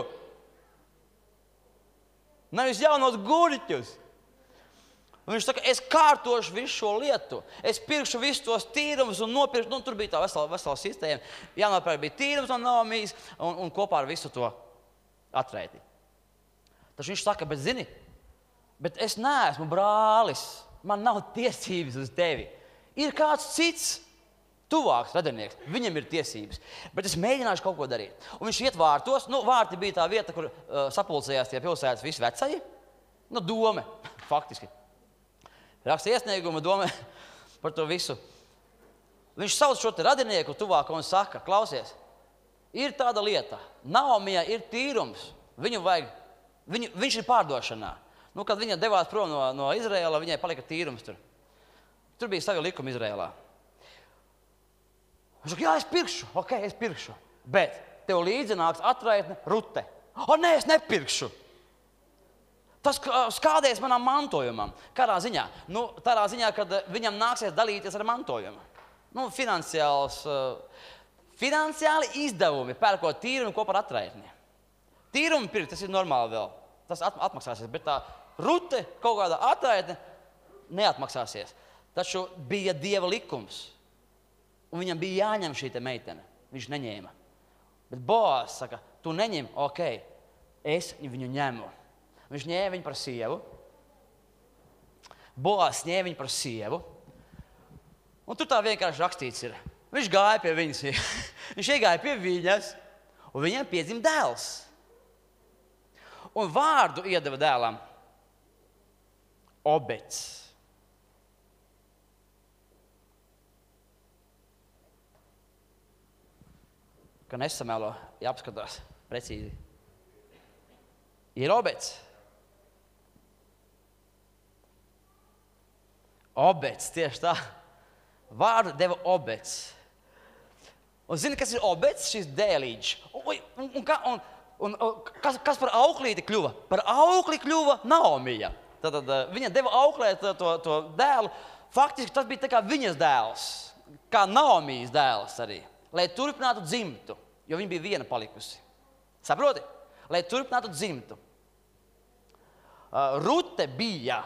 Nevis jaunos guriķus. Un viņš saka, es kārtošu visu šo lietu. Es pirkšu visus tos tīrumus un nopirkšu. Nu, tur bija tā vesela, vesela sistēma. Jānopērk bija tīrums no Naomijas un, un kopā ar visu to atraiti. Taču viņš saka, bet zini, bet es neesmu brālis. Man nav tiesības uz tevi. Ir kāds cits tuvāks radinieks. Viņam ir tiesības. Bet es mēģināšu kaut ko darīt. Un viņš iet vārtos. Nu, vārti bija tā vieta, kur uh, sapulcējās tie pilsētas visi vecāji. Nu, dome, faktiski. Raksta iesniegumu dome par to visu. Viņš sauc šo te radinieku tuvāko un saka, klausies, ir tāda lieta. Naomijā ir tīrums. Viņu vajag, viņu, viņš ir pārdošanā. Nu, kad viņa devās prom no, no Izraēla, viņai palika tīrums tur. Tur bija savi likumi Izraēlā. Viņš saka, jā, es pirkšu. Ok, es pirkšu. Bet tev līdzi nāks atraitne Rute. O, nē, es nepirkšu. Tas skādēs manam mantojumam. Kādā ziņā? Nu, tādā ziņā, kad viņam nāksies dalīties ar mantojumu. Nu, finansiāls, finansiāli izdevumi pērkot tīrumu kopā ar atraitni. Tīrumu pirkt, tas ir normāli vēl. Tas atmaksāsies, bet tā Rute kaut kādā atraitne neatmaksāsies. Taču bija Dieva likums. Un viņam bija jāņem šī te meitene. Viņš neņēma. Bet Boās saka, tu neņem, ok, es viņu ņemu. Viņš ņēma viņu par sievu. Boās ņēma viņu par sievu. Un tur tā vienkārši rakstīts ir. Viņš gāja pie viņas. Viņš iegāja pie viņas. Un viņam piedzima dēls. Un vārdu iedeva dēlam Obeds. Ka nesamēlo, jāapskatās precīzi. Ir Obeds. Obeds, tieši tā. Vārdu deva Obeds. Un zini, kas ir Obeds? Šis dēlīģis. Un, un, un, un, un, un kas, kas par auklīti kļuva? Par aukli kļuva Naomija. Tad viņa deva auklēt to, to dēlu. Faktiski tas bija tā kā viņas dēls. Kā Naomijas dēls arī. Lai turpinātu dzimtu. Jo viņa bija viena palikusi. Saproti? Lai turpinātu dzimtu. Uh, Rute bija.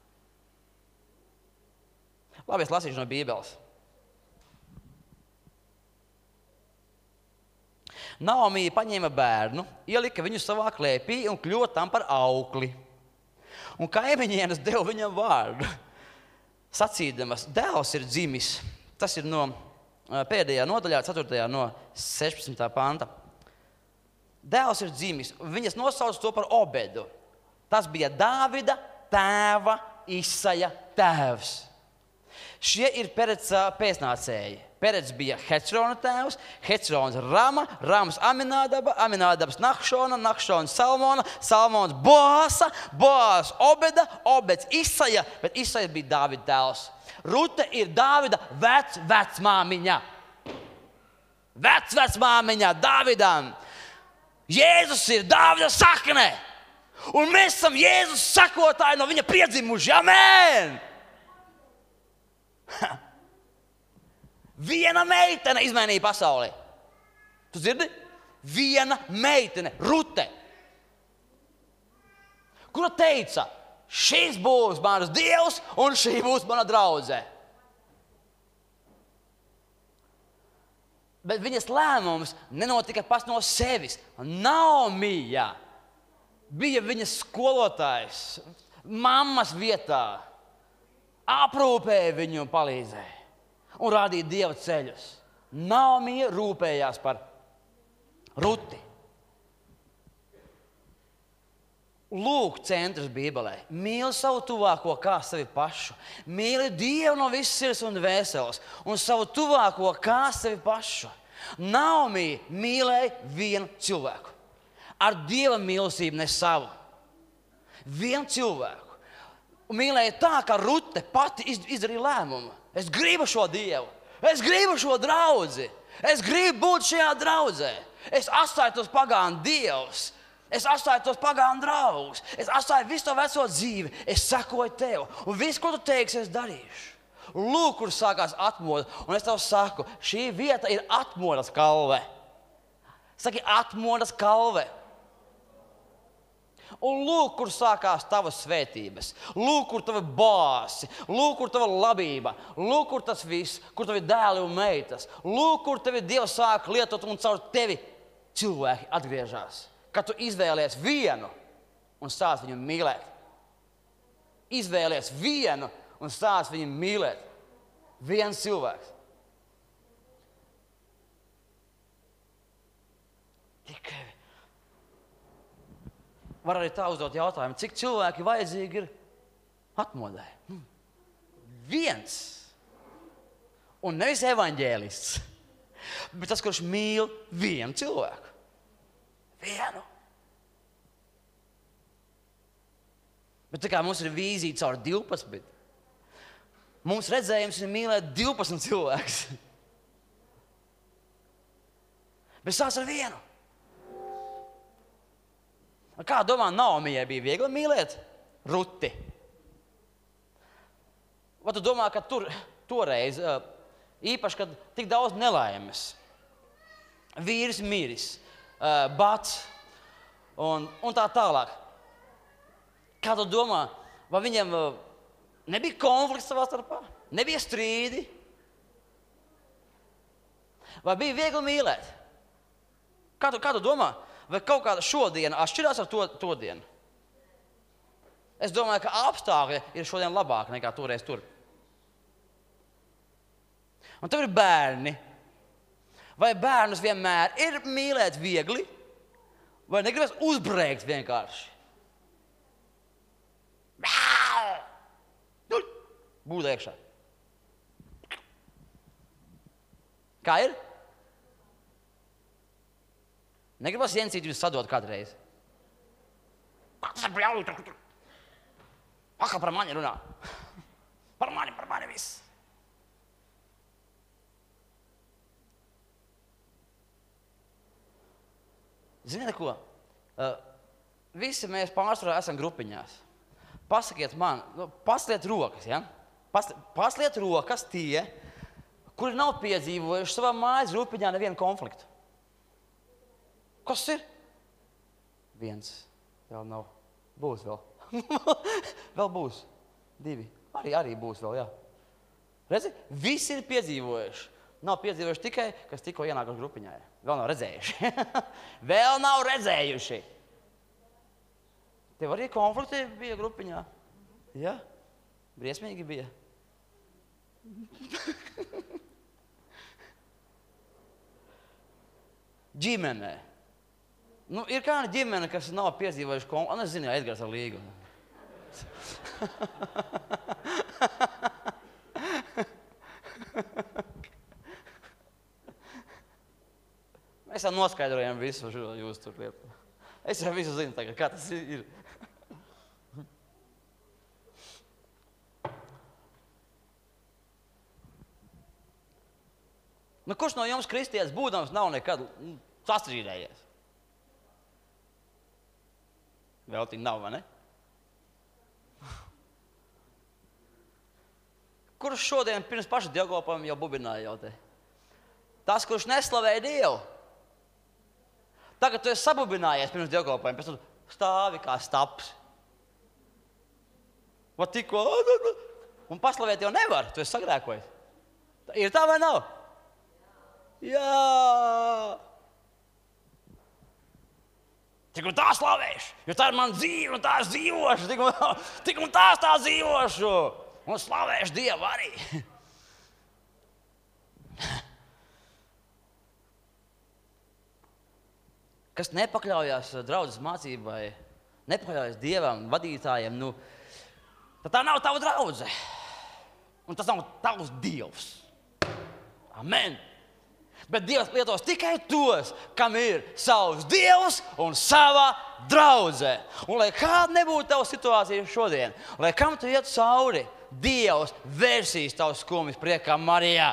Labi, es lasīšu no Bībeles. Naomija paņēma bērnu, ielika viņu savā klēpī un kļuva tam par aukli. Un kaimiņienes deva viņam vārdu, sacīdamas, dēls ir dzimis. Tas ir no pēdējā nodaļā, ceturtajā no sešpadsmitā panta. Dēls ir dzimis, viņas nosauc to par Obedu. Tas bija Dāvida tēva Isaja tēvs. Šie ir Pereca pēcnācēji. Perets bija Hecrona tēvs, Hecrons Rama, Rams Aminādaba, Aminādabs Nahšona, Nahšons Salmona, Salmons Boasa, Boas Obeda, Obeds Isaja, bet Isaja bija Dāvida tēvs. Rute ir Dāvida vec, vecmāmiņa. Vec, vecmāmiņa Dāvidam. Jēzus ir Dāvida sakne. Un mēs esam Jēzus sakotāji no viņa piedzimuši. Amen! Viena meitene izmainīja pasauli. Tu dzirdi? Viena meitene, Rute, kura teica, šis būs mans Dievs un šī būs mana draudze. Bet viņas lēmums nenotika pats no sevis. Naomija bija viņas skolotājs, mammas vietā, aprūpēja viņu un palīdzēja. Un rādīja Dieva ceļus. Naomija rūpējās par Ruti. Lūk, centrs Bībelē. Mīli savu tuvāko kā sevi pašu. Mīli Dievu no visas sirds un dvēseles. Un savu tuvāko kā sevi pašu. Naomija mīlēja vienu cilvēku. Ar Dieva mīlestību, ne savu. Vienu cilvēku. Un mīlēja tā, ka Rute pati izdarīja lēmumu. Es gribu šo Dievu. Es gribu šo draudzi. Es gribu būt šajā draudzē. Es atstāju tos pagānu dievus. Es atstāju tos pagānu draugus. Es atstāju visu to veco dzīvi. Es sekoju tev. Un visu, ko tu teiksi, es darīšu. Lūk, kur sākās atmoda. Un es tev saku, šī vieta ir atmodas kalve. Saki, atmodas kalve. Un lūk, kur sākās tavas svētības. Lūk, kur tavi bāsi. Lūk, kur tava labība. Lūk, kur tas viss, kur tavi dēli un meitas. Lūk, kur tevi Dievs sāk lietot un caur tevi cilvēki atgriežas. Kad tu izvēlies vienu un sāc viņu mīlēt. Izvēlies vienu un sāc viņu mīlēt. Viens cilvēks. Tikai var arī tā uzdot jautājumu, cik cilvēki vajadzīgi ir atmodai? Hmm. Viens. Un nevis evaņģēlists, bet tas, kurš mīl vienu cilvēku. Vienu. Bet tā kā mums ir vīzija caur divpadsmit, mums redzējums ir mīlēt divpadsmit cilvēkus. Bet sāc ar vienu. Kā domā, Naomijai bija viegli mīlēt Ruti? Vai tu domā, ka tur toreiz, īpaši, kad tik daudz nelaimes, vīrs miris, bats un, un tā tālāk. Kā tu domā, vai viņiem nebija konflikts savā starpā? Nebija strīdi? Vai bija viegli mīlēt? Kā tu, kā tu domā? Vai kaut kāda šodiena atšķirās ar to, to dienu? Es domāju, ka apstākļi ir šodien labāk nekā toreiz tur. Un tev ir bērni. Vai bērnus vienmēr ir mīlēt viegli? Vai negribas uzbrēkt vienkārši? Būd iekšā. Kā ir? Negribas iencīt jūs sadot kādreiz. Akā par mani runā. Par mani, par mani viss. Ziniet ko? Uh, visi mēs pārsvarā esam grupiņās. Pasakiet man, nu, pasliet rokas, ja? Pas, pasliet rokas tie, kuri nav piedzīvojuši savā mājas grupiņā nevienu konfliktu. Kas ir? Viens. Vēl nav. Būs vēl. Vēl būs. Divi. Arī, arī būs vēl, jā. Redzi? Visi ir piedzīvojuši. Nav piedzīvojuši tikai, kas tikko ienāk ar grupiņā. Vēl nav redzējuši. Vēl nav redzējuši. Tev arī konflikti bija grupiņā? Ja? Briesmīgi bija. Ģimenē. Nu, ir kāda ģimene, kas nav piedzīvojuši konflikti. Es zinu, Edgars ar Līgu. Mēs jau noskaidrojam visu šo jūsu tur lietu. Es jau visu zinu tagad, kā tas ir. Nu, kurš no jums kristietis būdams nav nekad sastrīdējies? Veltīgi nav, vai ne? Kurš šodien pirms paša dievkalpojuma jau bubināja jau te? Tas, kurš neslavēja Dievu. Tagad tu esi sabubinājies pirms dievkalpojuma, pēc tam stāvi kā staps. Va tikko, un paslavēt jau nevar, tu esi sagrēkojis. Ir tā vai nav? Jā! Tik un tā slavēšu, jo tā ir man dzīve, un tā es dzīvošu. Tik un, tik un tā es tā dzīvošu. Un slavēšu Dievu arī. Kas nepakļaujās draudzes mācībai, nepakļaujās Dievam, vadītājiem, nu, tad tā nav tava draudze. Un tas nav tavs Dievs. Amen. Bet Dievs lietos tikai tos, kam ir savs Dievs un sava draudze. Un lai kāda nebūtu tava situācija šodien, lai kam tu iet cauri, Dievs vērsīs tavs skumjas priekā Marijā.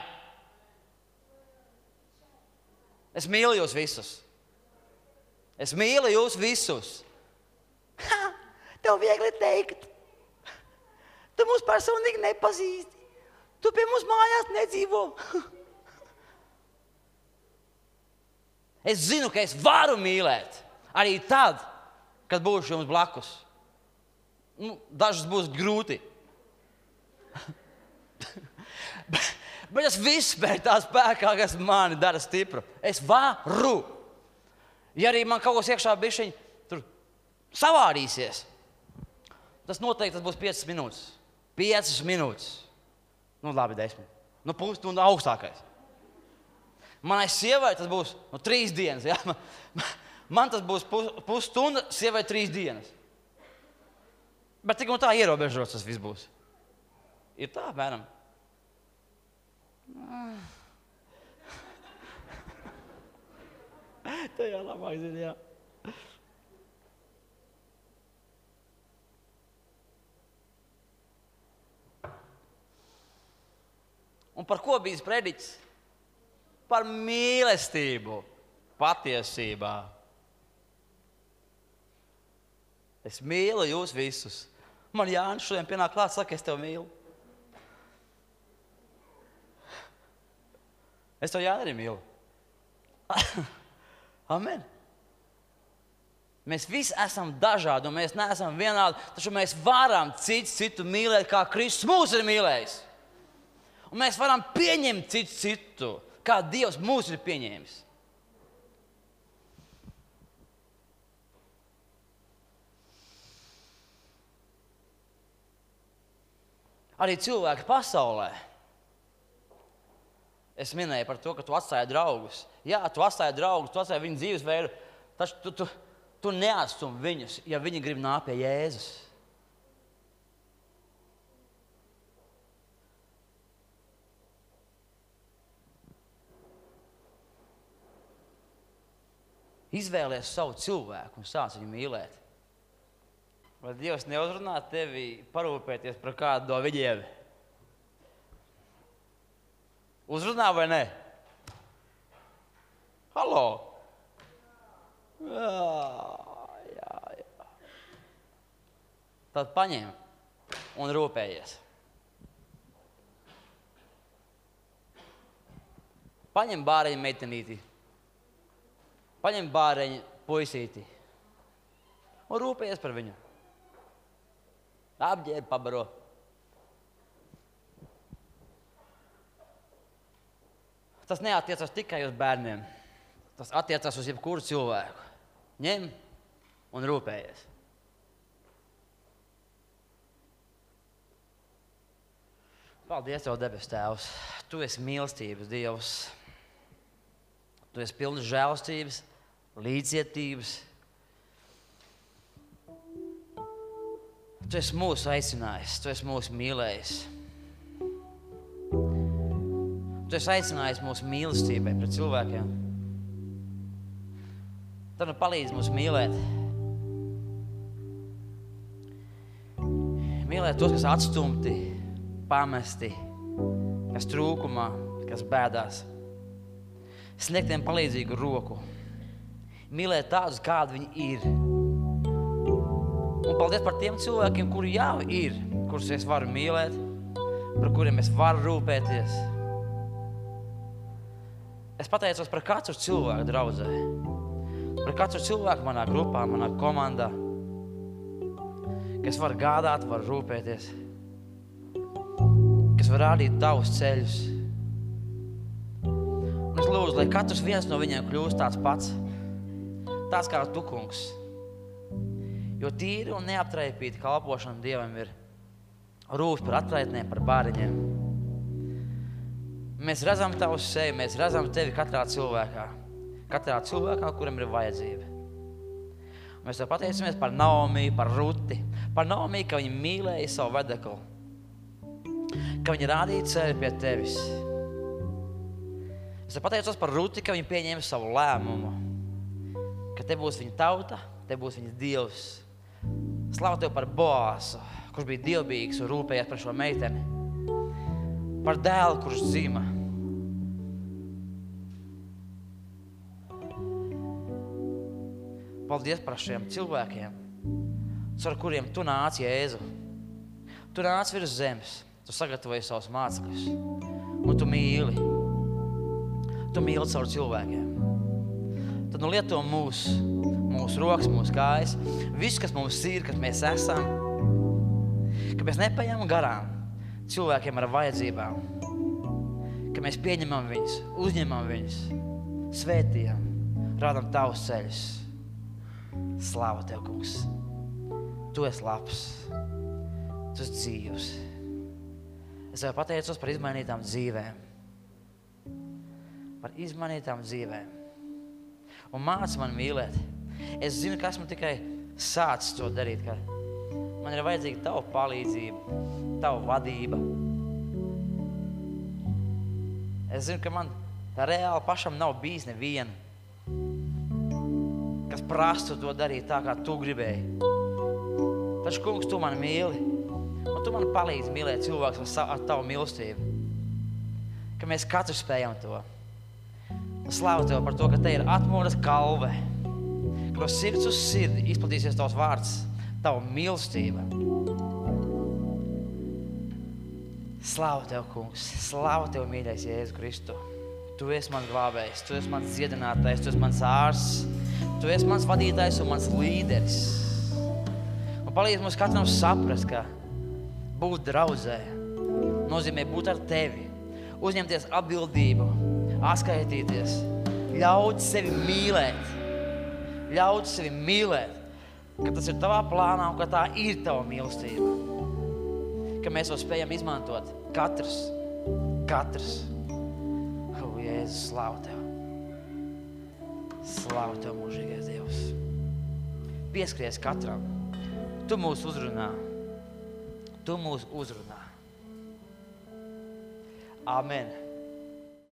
Es mīlu jūs visus. Es mīlu jūs visus. Ha, tev viegli teikt. Tu mūs personīgi nepazīsti. Tu pie mums mājās nedzīvo. Es zinu, ka es varu mīlēt arī tad, kad būšu jums blakus. Nu, dažas būs grūti. bet, bet es visu spēju tā spēkā, kas mani dara stipru. Es varu. Ja arī man kaut kas iekšā bišķiņ tur savārīsies, tas noteikti tas būs piecas minūtes. Piecas minūtes. Nu, labi, desmit. Nu, pusstunda augstākais. Manai sievai tas būs nu, trīs dienas. Ja? Man, man tas būs pus, pusstunda, sievai trīs dienas. Bet tik un tā ierobežots tas viss būs. Ir tā, bērnam? Tā jā, labāk zini, jā. Un par ko bijis prediķis? Par mīlestību patiesībā. Es mīlu jūs visus. Man Jānis šodien pienāk klāt, saka, es tev mīlu. Es tev Jāni arī mīlu. Amen. Mēs visi esam dažādi un mēs neesam vienādi, taču mēs varam cits citu mīlēt, kā Kristus mūs ir mīlējis. Un mēs varam pieņemt citu citu, kā Dievs mūs ir pieņēmis. Arī cilvēki pasaulē. Es minēju par to, ka tu atstāji draugus. Jā, tu atstāji draugus, tu atstāji viņu dzīvesveidu, taču tu, tu, tu neatstum viņus, ja viņi grib nākt pie Jēzus. Izvēlies savu cilvēku un sāc viņu mīlēt. Vai Dievs neuzrunā tevi parūpēties par kādu no viņiem? Uzrunā vai ne? Halo? Jā, jā, jā. Tad paņem un rūpējies. Paņem bāreņu meitenīti. Paņem bāreņu puisīti. Un rūpējies par viņu. Apģērbi, pabaro. Tas neatiecas tikai uz bērniem. Tas attiecās uz jebkuru cilvēku. Ņem un rūpējies. Paldies Tev, debes Tēvs. Tu esi mīlestības Dievs. Tu esi pilns žēlstības, līdzcietības. Tu esi mūsu aicinājis, Tu esi mūsu mīlējis. Tu esi aicinājis mūsu mīlestībai pret cilvēkiem. Tad nu palīdz mums mīlēt. Mīlēt tos, kas atstumti, pamesti, kas trūkumā, kas bēdās. Sniegt tiem palīdzīgu roku. Mīlēt tādus, kādi viņi ir. Un paldies par tiem cilvēkiem, kuri jau ir, kurus es varu mīlēt, par kuriem es varu rūpēties. Es pateicos par katru cilvēku draudzē. Par katru cilvēku manā grupā, manā komandā. Kas var gādāt, var rūpēties. Kas var rādīt tavus ceļus. Un es lūdzu, lai katrs viens no viņiem kļūst tāds pats. Tāds kā Tu, kungs. Jo tīri un neaptraipīti kalpošana Dievam ir rūpes par attraitniem, par bāriņiem. Mēs redzam Tavu seju, mēs redzam Tevi katrā cilvēkā. Katrā cilvēkā, kuram ir vajadzība. Un mēs Tev pateicamies par Naomiju, par Ruti. Par Naomiju, ka viņa mīlēja savu vedeklu. Ka viņa rādīja ceļu pie Tevis. Es Tev pateicos par Ruti, ka viņa pieņēma savu lēmumu. Ka Te būs viņa tauta, Te būs viņa Dievs. Slavu Tev par Boāsu, kurš bija dievbijīgs un rūpējies par šo meiteni. Par dēlu, kurš dzima. Paldies par šiem cilvēkiem, ar kuriem Tu nāc, Jēzu. Tu nāc virs zemes, Tu sagatavoji savus mācekļus, un Tu mīli. Tu mīli caur cilvēkiem. Tad nu lieto mūs, mūsu rokas, mūsu kājas, viss, kas mums ir, kas mēs esam, ka mēs nepaņemam garām cilvēkiem ar vajadzībām, ka mēs pieņemam viņus, uzņemam viņus, svētījam, rādam Tavus ceļus. Slāva Tev, kungs. Tu esi labs. Tu esi dzīvs. Es Tev pateicos par izmainītām dzīvēm. Par izmainītām dzīvēm. Un māci man mīlēt. Es zinu, ka esmu tikai sācis to darīt, ka man ir vajadzīga Tava palīdzība, Tava vadība. Es zinu, ka man tā reāli pašam nav bijis neviena, kas prastu to darīt tā, kā Tu gribēji. Taču, kungs, Tu mani mīli, un Tu man palīdzi mīlēt cilvēkus ar Tavu mīlestību, ka mēs katru spējam to. Slāvu Tev par to, ka Te ir atmodas kalve, ka no sirds uz sirdi izplatīsies Tavs vārds, Tava mīlestība. Slāvu Tev, kungs, slāvu Tev, mīļais Jēzu Kristu. Tu esi mans glābējs, Tu esi mans dziedinātājs, Tu esi mans ārsts, Tu esi mans vadītājs un mans līderis. Un palīdz mums katram saprast, ka būt draudzē nozīmē būt ar Tevi, uzņemties atbildību, atskaitīties, ļaut sevi mīlēt, ļaut sevi mīlēt, ka tas ir Tavā plānā un ka tā ir Tava mīlestība. Ka mēs to spējam izmantot katrs, katrs. O, Jēzus, slāvu Tev. Slāvu Tev, mūžīgais Dievs. Pieskries katram. Tu mūs uzrunā. Tu mūs uzrunā. Amen.